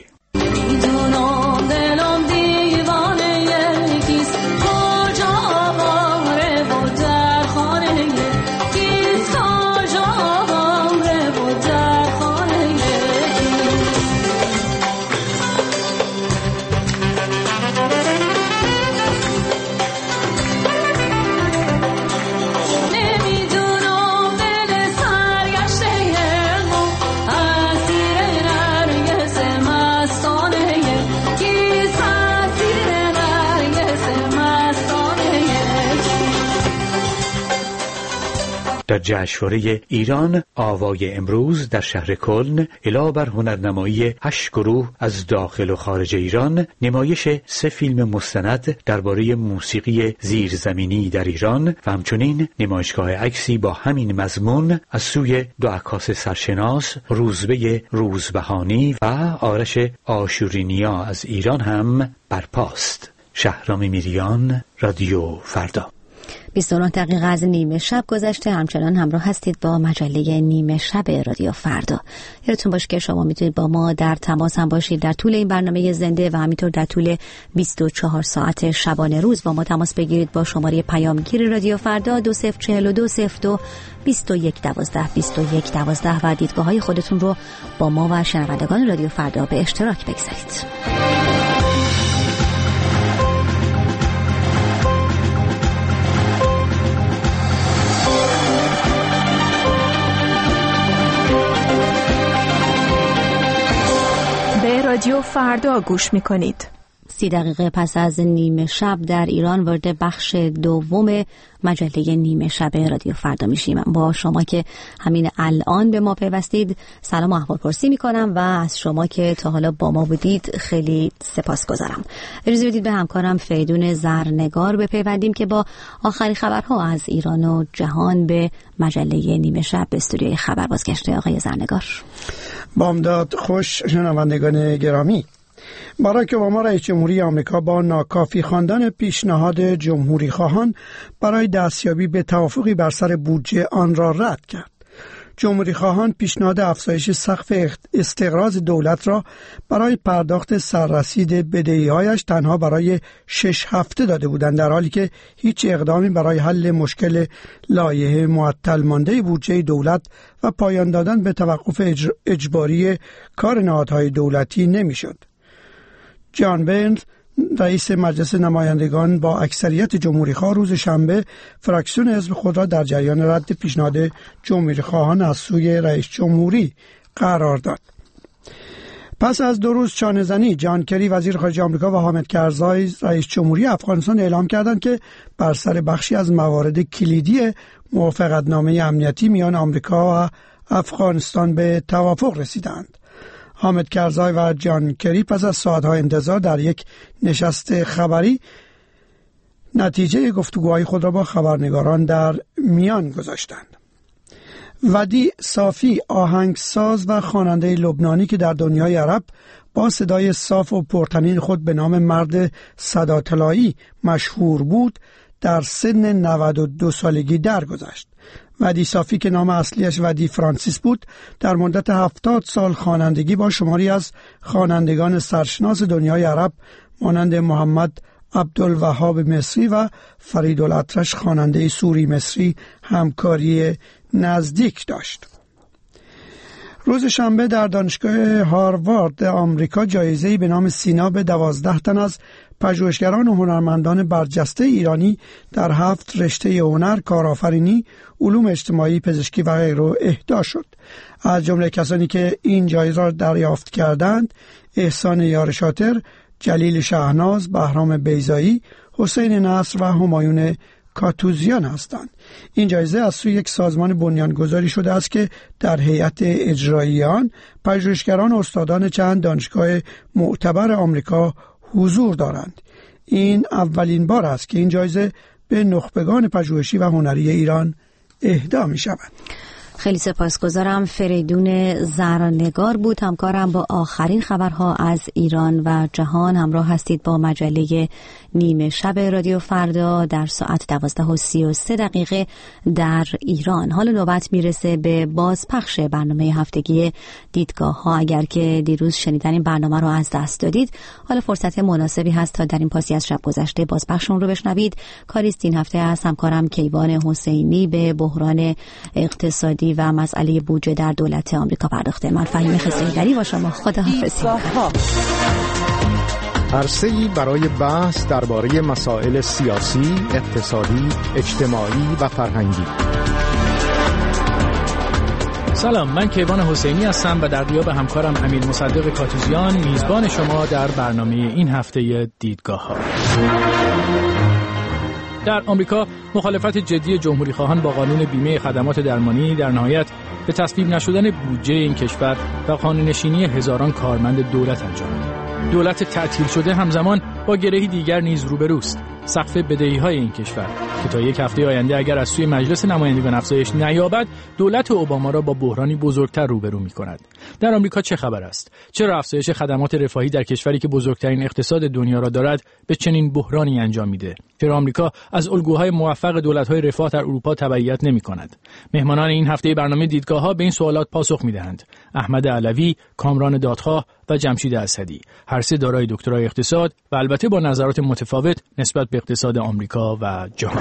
در جشنواره ایران آوای امروز در شهر کلن علاوه بر هنرنمایی 8 گروه از داخل و خارج ایران، نمایش 3 فیلم مستند درباره موسیقی زیرزمینی در ایران و همچنین نمایشگاه عکسی با همین مضمون از سوی 2 عکاس سرشناس، روزبه روزبهانی و آرش آشورینیا از ایران هم برپاست. شهرام میریان، رادیو فردا. 29 دقیقه از نیمه شب گذشته. همچنان همراه هستید با مجله نیمه شب رادیو فردا. یادتون باشه که شما میتونید با ما در تماس هم باشید در طول این برنامه زنده و همینطور در طول 24 ساعت شبانه روز با ما تماس بگیرید با شماره پیامگیر رادیو فردا 204202 2112 و دیدگاه‌های خودتون رو با ما و شنوندگان رادیو فردا به اشتراک بگذارید. رادیو فردا گوش میکنید. 30 دقیقه پس از نیمه شب در ایران وارد بخش دوم مجله نیمه شب رادیو فردا میشیم. با شما که همین الان به ما پیوستید سلام و احوالپرسی میکنم و از شما که تا حالا با ما بودید خیلی سپاسگزارم. اجازه بدید به همکارم فریدون زرنگار بپیوندیم که با آخرین خبرها از ایران و جهان به مجله نیمه شب به استودیوی خبر بازگشته. آقای زرنگار. بامداد خوش شنوندگان گرامی. باراک اوباما رئیس جمهوری آمریکا با ناکافی خواندن پیشنهاد جمهوری خواهان برای دستیابی به توافقی بر سر بودجه آن را رد کرد. جمهوری خواهان پیشنهاد افزایش سقف استقراض دولت را برای پرداخت سررسید بدهی‌هایش تنها برای 6 هفته داده بودند، در حالی که هیچ اقدامی برای حل مشکل لایحه معطل مانده بودجه دولت و پایان دادن به توقف اجباری کار نهادهای دولتی نمی‌شد. جان برنز رئیس مجلس نمایندگان با اکثریت جمهوری‌خواه روز شنبه فراکسیون حزب خود را در جریان رد پیشنهاد جمهوری خواهان از سوی رئیس جمهوری قرار داد. پس از 2 روز چانه‌زنی، جان کری وزیر خارجه آمریکا و حامد کرزای رئیس جمهوری افغانستان اعلام کردند که بر سر بخشی از موارد کلیدی موافقتنامه امنیتی میان آمریکا و افغانستان به توافق رسیدند. حامد کرزای و جان کری پس از ساعت‌های انتظار در یک نشست خبری نتیجه گفتگوهای خود را با خبرنگاران در میان گذاشتند. ودی صافی، آهنگساز و خواننده لبنانی که در دنیای عرب با صدای صاف و پرطنین خود به نام مرد صداطلایی مشهور بود، در سن 92 سالگی درگذشت. ودی صافی که نام اصلیش ودی فرانسیس بود، در مدت 70 سال خوانندگی با شماری از خوانندگان سرشناس دنیای عرب مانند محمد عبدالوهاب مصری و فریدالاطرش خواننده سوری مصری همکاری نزدیک داشت. روز شنبه در دانشگاه هاروارد آمریکا جایزه‌ای به نام سینا به 12 تن از پژوهشگران و هنرمندان برجسته ایرانی در 7 رشته هنر، کارآفرینی، علوم اجتماعی، پزشکی و غیره اهدا شد. از جمله کسانی که این جایزه را دریافت کردند احسان یارشاتر، جلیل شهناز، بهرام بیضایی، حسین نصر و همایون کاتوزیان هستند. این جایزه از سوی یک سازمان بنیانگذاری شده است که در هیئت اجرایی آن پژوهشگران و استادان چند دانشگاه معتبر آمریکا حضور دارند. این اولین بار است که این جایزه به نخبگان پژوهشی و هنری ایران اهدا می شود. خیلی سپاسگزارم. فریدون زرنگار بود همکارم. با آخرین خبرها از ایران و جهان همراه هستید با مجله نیمه شب رادیو فردا در ساعت 12:33 در ایران. حالا نوبت میرسه به بازپخش برنامه هفتگی دیدگاه ها. اگر که دیروز شنیدن این برنامه رو از دست دادید، حالا فرصت مناسبی هست تا در این پاسی از شب گذشته بازپخشون رو بشنوید. کاریست این هفته از همکارم کیوان حسینی به بحران اقتصادی و مسئله بودجه در دولت آمریکا پرداخته. من فهیم خسروی با شما خداحافظی می‌کنم. عرصه‌ای برای بحث درباره مسائل سیاسی، اقتصادی، اجتماعی و فرهنگی. سلام، من کیوان حسینی هستم و در غیاب همکارم امیر مصدق کاتوزیان میزبان شما در برنامه این هفته دیدگاه‌ها. در آمریکا مخالفت جدی جمهوری خواهان با قانون بیمه خدمات درمانی در نهایت به تصویب نشدن بودجه این کشور و قانون‌نشینی هزاران کارمند دولت انجام داد. دولت تعطیل شده همزمان با گرهی دیگر نیز روبروست: سقف بدهی‌های این کشور که تا یک هفته آینده اگر از سوی مجلس نمایندگان افزایش نیابد، دولت اوباما را با بحرانی بزرگتر روبرو می‌کند. در آمریکا چه خبر است؟ چرا افزایش خدمات رفاهی در کشوری که بزرگترین اقتصاد دنیا را دارد به چنین بحرانی انجام می‌ده؟ چرا آمریکا از الگوهای موفق دولت‌های رفاه در اروپا تبعیت نمی‌کند؟ مهمانان این هفته برنامه دیدگاه‌ها به این سوالات پاسخ می‌دهند. احمد علوی، کامران دادخواه و جمشید اسدی، هر سه دارای دکترای اقتصاد و البته با نظرات متفاوت نسبت به اقتصاد آمریکا و جهان.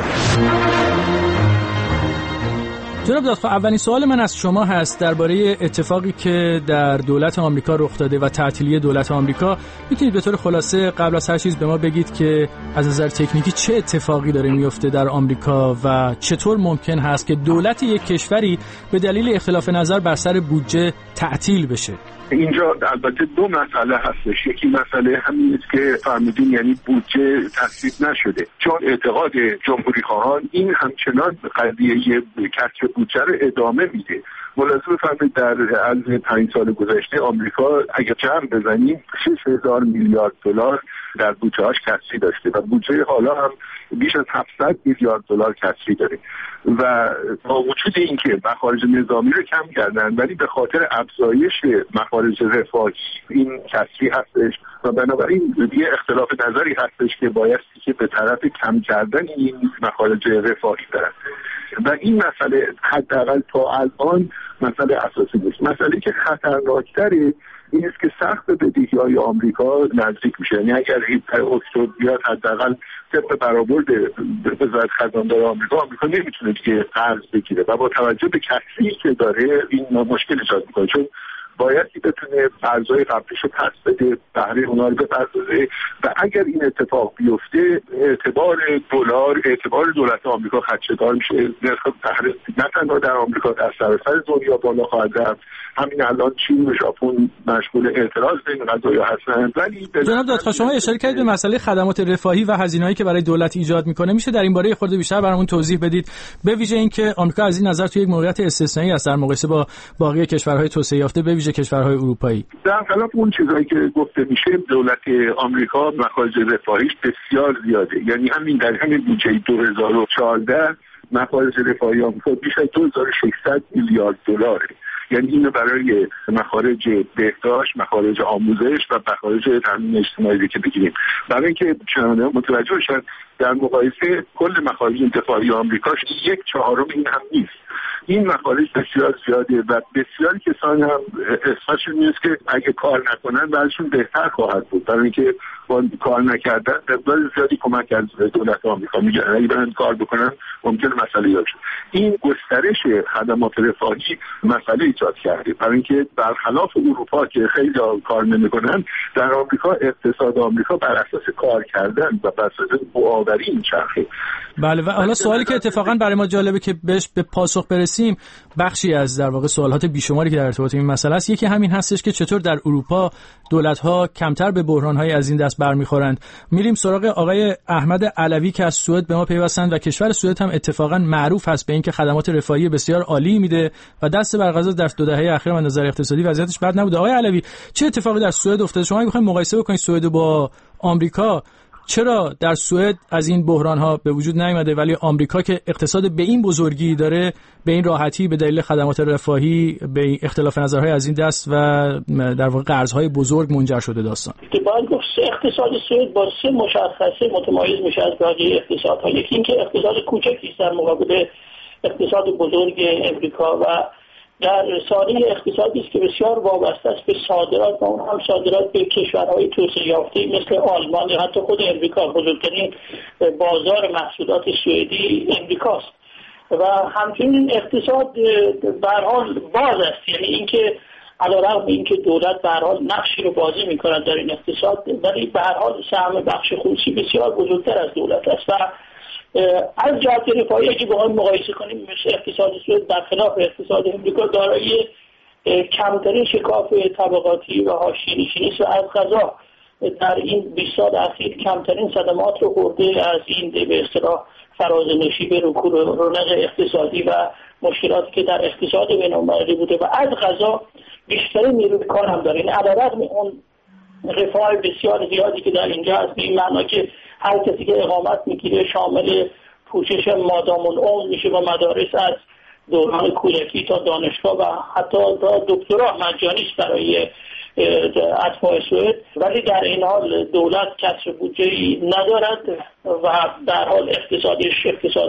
جناب دادخواه، اولین سوال من از شما هست درباره اتفاقی که در دولت آمریکا رخ داده و تعطیلی دولت آمریکا. میتونید به طور خلاصه قبل از هر چیز به ما بگید که از نظر تکنیکی چه اتفاقی داره میفته در آمریکا و چطور ممکن هست که دولت یک کشوری به دلیل اختلاف نظر بر سر بودجه تعطیل بشه؟ اینجا البته دو مسئله هستش. یکی مسئله همین است که فرمودین، یعنی بودجه تصویب نشده، چون اعتقاد جمهوری خواهان این همچنان قضیه کسر بودجه رو ادامه میده. ملاحظه بفرمایید در از 5 سال گذشته آمریکا اگر جمع بزنیم 6000 میلیارد دلار در بودجه‌اش کسری داشته و بودجه حالا هم بیش از 700 میلیارد دلار کسری داره و با وجود اینکه مخارج نظامی رو کم کردن ولی به خاطر افزایش مخارج رفاهی این کسری هستش و بنابراین یه اختلاف نظری هستش که بایستی که به طرف کم کردن این مخارج رفاهی برن و این مسئله حداقل تا الان مسئله اساسی نیست. مسئله که خطرناکتره این است که سقف بدهی‌های آمریکا نزدیک میشه. یعنی اگر این اکتبر بیاد حداقل طبق برآورد وزارت خزاندار آمریکا نمیتونه که قرض بگیره و با توجه به کسری که داره این مشکل ایجاد میکنه، چون بایدی بتونه قرضای قبلیش رو پس بده، بهره اونا رو بپردازه و اگر این اتفاق بیفته اعتبار دلار، اعتبار دولت آمریکا خدشه‌دار میشه. نرخ بهره نه تنها در آمریکا در سراسر دنیا بالا خواهد رفت. همین الان چین و ژاپن مشغول اعتراض به این قضایا هستن. ولی جناب دادخواه، شما اشاره کردید به مسئله خدمات رفاهی و هزینه‌هایی که برای دولت ایجاد میکنه. میشه در این باره خورده بیشتر برامون توضیح بدید؟ به ویژه اینکه آمریکا از این نظر توی یک موقعیت استثنایی است در مقایسه با باقی کشورهای توسعه یافته، به ویژه کشورهای اروپایی. در خلاف اون چیزایی که گفته میشه، دولت آمریکا مخارج رفاهیش بسیار زیاده. یعنی همین در همین بودجه 2014 مخارج رفاهی آمریکا بیش از 2600 میلیارد دلاره. یعنی اینو برای مخارج بهداشت، مخارج آموزش و مخارج تامین اجتماعی که بگیریم. برای اینکه شنوندگان متوجه بشن در مقایسه کل مخارج دفاعی آمریکا 1/4 این هم نیست. این مخارج بسیار زیاده و بسیاری کسان هم احساسشون نیست که اگه کار نکنن برایشون بهتر خواهد بود، برای اینکه با کار نکردن مقدار زیادی کمک از دولت آمریکا میگن اگه برن کار بکنن ممکنه مسئله ایجاد شه. این گسترش خدمات رفاهی مسئله ایجاد کرده، برای اینکه برخلاف اروپا که خیلی کار نمیکنن، در آمریکا اقتصاد آمریکا بر اساس کار کردن و بر اساس نوآوری میچرخه. بله، و حالا سوالی که اتفاقا برای ما جالبه که بهش به پاسخ برسیم، بخشی از در واقع سوالات بیشماری که در ارتباط این مسئله است، یکی همین هستش که چطور در اروپا دولت‌ها کمتر به بحران‌های از این دست برمیخورند. میریم سراغ آقای احمد علوی که از سوئد به ما پیوستند و کشور سوئد هم اتفاقا معروف هست به اینکه خدمات رفاهی بسیار عالی میده و دست بر قضا در 2 دهه اخیر از نظر اقتصادی وضعیتش بد نبوده. آقای علوی، چه اتفاقی در سوئد افتاده؟ شما بخواید مقایسه بکنید سوئد با آمریکا، چرا در سوئد از این بحران‌ها به وجود نیامده ولی آمریکا که اقتصاد به این بزرگی داره به این راحتی به دلیل خدمات رفاهی به اختلاف نظرهای از این دست و در واقع قرض‌های بزرگ منجر شده داستان؟ باید گفت اقتصاد سوئد با 3 مشخصه متمایز میشه از بقیه اقتصادها. یکی اینکه اقتصاد کوچکی است در مقابل اقتصاد بزرگ امریکا و در ثانی اقتصادی است که بسیار وابسته است به صادرات و اون هم صادرات به کشورهای توسعه یافته مثل آلمان یا حتی خود امریکا. بزرگترین بازار محصولات سوئدی امریکاست و همچنین اقتصاد به هر حال باز است. یعنی اینکه علیرغم اینکه دولت به هر حال نقشی رو بازی می‌کند در این اقتصاد، ولی به هر حال سهم بخش خصوصی بسیار بزرگتر از دولت است و از جهت رفاهی اگه با هم مقایسه کنیم مثل اقتصاد سوئد برخلاف اقتصاد امریکا دارای کمترین شکاف طبقاتی و حاشیه‌نشینی است و از قضا در این 20 سال اخیر کمترین صدمات رو خورده از این به اصطلاح فرازنشی به رونق اقتصادی و مشکلاتی که در اقتصاد بین‌المللی بوده و از قضا بیشتر نیروی کار هم داره. این علیرغم اون رفاه بسیار زیادی که در اینجا هست، به این معنا که هر کسی که اقامت میگیره شامل پوشش مادام العمر میشه و مدارس از دوران کودکی تا دانشگاه و حتی تا دکترا مجانی است برای اتباع سوئد، ولی در این حال دولت کسر بودجه‌ای ندارد و در حال اقتصاد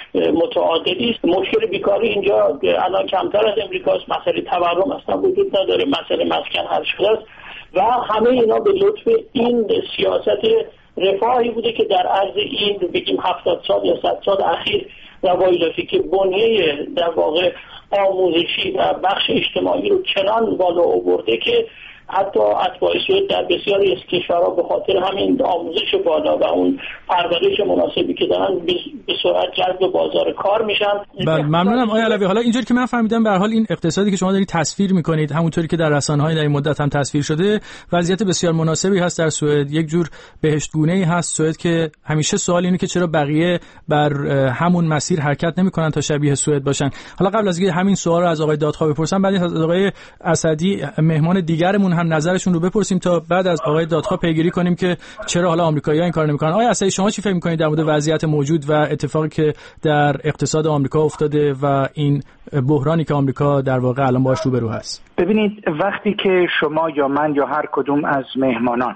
متعادلی است. مشکل بیکاری اینجا الان کمتر از امریکاست، مسئله تورم اصلا وجود نداره، مسئله مسکن حل شده است و همه اینا به لطف این سیاست رفاهی بوده که در عرض این بگیم 70 سال یا 100 سال اخیر روایی داشته که بنیه در واقع آموزشی و بخش اجتماعی رو چنان بالا آورده که حتی اتباع سوئد در بسیاری از کشورها به خاطر همین آموزش بالا و اون پرورش مناسبی که دارن به سرعت جذب بازار کار میشن. بله ممنونم آقای علوی. حالا اینجوری که من فهمیدم به هر حال این اقتصادی که شما دارید تصویر میکنید همونطوری که در رسانه‌های در این مدت هم تصویر شده وضعیت بسیار مناسبی هست در سوئد، یک جور بهشتگونه‌ای هست سوئد که همیشه سوال اینه که چرا بقیه بر همون مسیر حرکت نمیکنن تا شبیه سوئد باشن. حالا قبل از اینکه همین سوال رو از آقای دادخواه بپرسم، بعد از آقای اسدی مهمان دیگرمون هم نظرشون رو بپرسیم تا بعد از آقای دادخواه پیگیری کنیم که چرا حالا آمریکایی‌ها این کارو نمی‌کنن. آقای اسدی شما چی فکر می‌کنید در مورد وضعیت موجود و اتفاقی که در اقتصاد آمریکا افتاده و این بحرانی که آمریکا در واقع الان باهاش روبرو هست؟ ببینید وقتی که شما یا من یا هر کدوم از مهمانان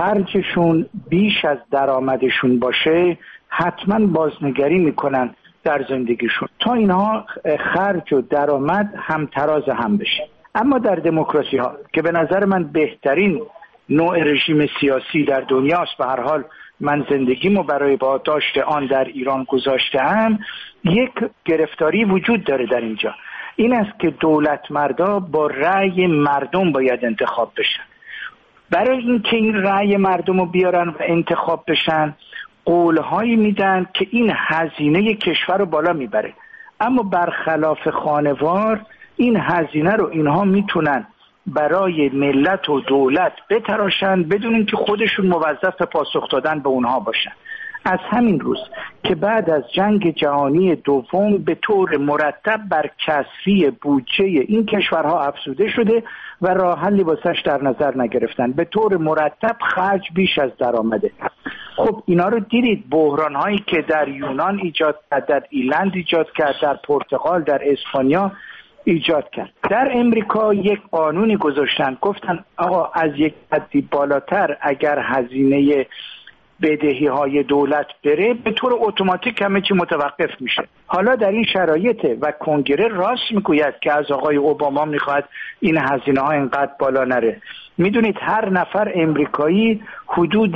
خرجشون بیش از درآمدشون باشه حتما بازنگری میکنن در زندگیشون تا اینها خرج و درآمد همتراز هم بشه. اما در دموکراسی ها که به نظر من بهترین نوع رژیم سیاسی در دنیاست، به هر حال من زندگیمو برای بازداشت آن در ایران گذاشتم، یک گرفتاری وجود داره در اینجا، این است که دولت مردا با رأی مردم باید انتخاب بشن. برای اینکه این رأی مردم رو بیارن و انتخاب بشن قولهایی میدن که این هزینه کشور رو بالا میبره، اما برخلاف خانوار این هزینه رو اینها میتونن برای ملت و دولت بتراشن بدون اینکه خودشون موظف پاسخ دادن به اونها باشن. از همین روز که بعد از جنگ جهانی دوم به طور مرتب بر کسری بودجه این کشورها افزوده شده و راه حلی واسش در نظر نگرفتن، به طور مرتب خرج بیش از درآمده. خب اینا رو دیدید، بحران هایی که در یونان ایجاد کرد، در ایرلند ایجاد کرد، در پرتغال، در اسپانیا ایجاد کرد. در امریکا یک قانونی گذاشتن، گفتن آقا از یک حدی بالاتر اگر هزینه بدهی های دولت بره به طور اتوماتیک همه چی متوقف میشه. حالا در این شرایط و کنگره راست میگوید که از آقای اوباما میخواد این هزینه ها اینقدر بالا نره. میدونید هر نفر امریکایی حدود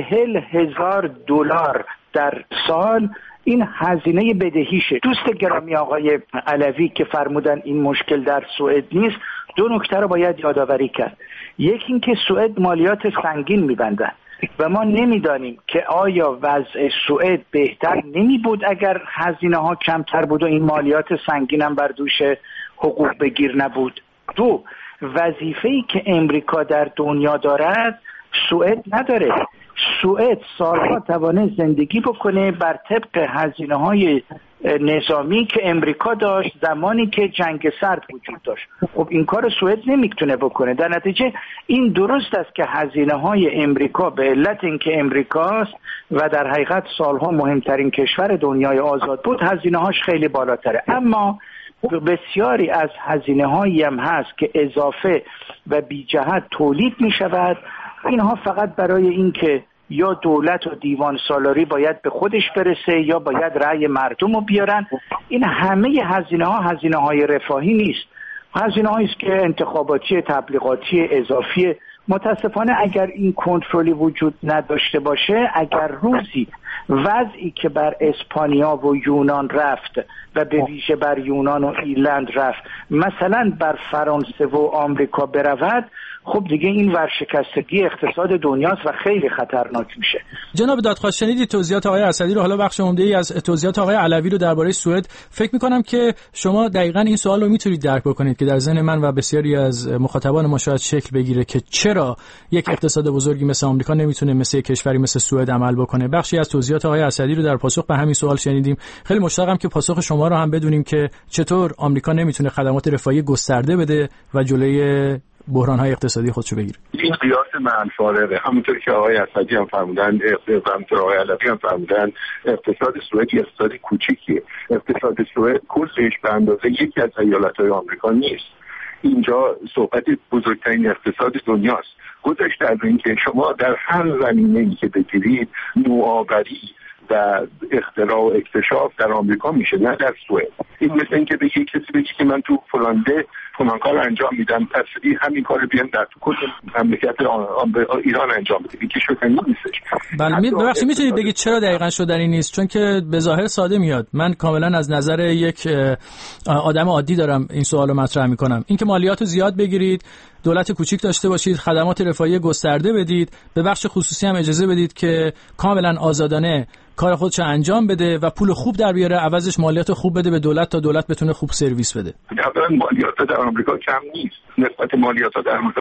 $40,000 در سال این هزینه بدهیشه. دوست گرامی آقای علوی که فرمودن این مشکل در سوئد نیست، دو نکته رو باید یادآوری کرد. یکی این که سوئد مالیات سنگین میبندن و ما نمیدانیم که آیا وضع سوئد بهتر نمی بود اگر هزینه ها کمتر بود و این مالیات سنگین هم بر دوش حقوق بگیر نبود. دو، وظیفه‌ای که امریکا در دنیا دارد سوئد نداره. سوئد سالها توانه زندگی بکنه بر طبق هزینه‌های نظامی که امریکا داشت زمانی که جنگ سرد وجود داشت. خب این کار سوئد نمیتونه بکنه. در نتیجه این درست است که هزینه‌های امریکا به علت اینکه امریکاست و در حقیقت سالها مهمترین کشور دنیای آزاد بود هزینه‌هاش خیلی بالاتره. اما بسیاری از هزینه‌هایی هم هست که اضافه و بی جهت تولید می‌شود. اینها فقط برای اینکه یا دولت و دیوان سالاری باید به خودش برسه یا باید رأی مردم رو بیارن. این همه هزینه‌های رفاهی نیست، هزینه‌هایی است که انتخاباتی، تبلیغاتی، اضافی. متاسفانه اگر این کنترلی وجود نداشته باشه، اگر روزی وضعی که بر اسپانیا و یونان رفت و به ویژه بر یونان و ایرلند رفت مثلا بر فرانسه و آمریکا برود، خب دیگه این ورشکستگی اقتصاد دنیاست و خیلی خطرناک میشه. جناب دادخواه شنیدید توضیحات آقای اسدی رو، حالا بخش عمده‌ای از توضیحات آقای علوی رو درباره سوئد. فکر می‌کنم که شما دقیقاً این سوال رو میتونید درک بکنید که در ذهن من و بسیاری از مخاطبان ما شاید شکل بگیره که چرا یک اقتصاد بزرگی مثل آمریکا نمیتونه مثل کشوری مثل سوئد عمل بکنه. بخشی از توضیحات آقای اسدی رو در پاسخ به همین سوال شنیدیم. خیلی مشتاقم که پاسخ شما رو هم بدونیم که چطور آمریکا نمیتونه خدمات رفاهی گسترده بده و جلوی بحران‌های اقتصادی خودشو بگیره. این قیاس معن فارغه، همونطور که آقای اسدی هم فرمودن، همونطور آقای علوی هم فرمودن، اقتصاد سوئد اقتصاد کوچیکیه. اقتصاد سوئد کلش به اندازه یکی از ایالت‌های آمریکا نیست. اینجا صحبت بزرگترین اقتصاد دنیاست. گذشته از این که شما در هر زمینه‌ای که بگیرید نوآوری و اختراع و اکتشاف در آمریکا میشه، نه در سوئد. این مثل اینکه به یک کسی بگی که من تو فلان کار انجام میدم، پس همین کار بیان در تو کل مملکت ایران انجام بده. این که شدنی نیستش. بله، ببخشید میتونید بگید چرا دقیقاً شدنی نیست؟ چون که به ظاهر ساده میاد. من کاملا از نظر یک آدم عادی دارم این سوالو مطرح میکنم. اینکه مالیاتو زیاد بگیرید، دولت کوچیک داشته باشید، خدمات رفاهی گسترده بدید، به بخش خصوصی هم اجازه بدید که کاملا آزادانه کار خودش انجام بده و پول خوب در بیاره، عوضش مالیات خوب بده به دولت تا دولت بتونه خوب سرویس بده. اولا مالیات در آمریکا کم نیست. نسبت مالیات در آمریکا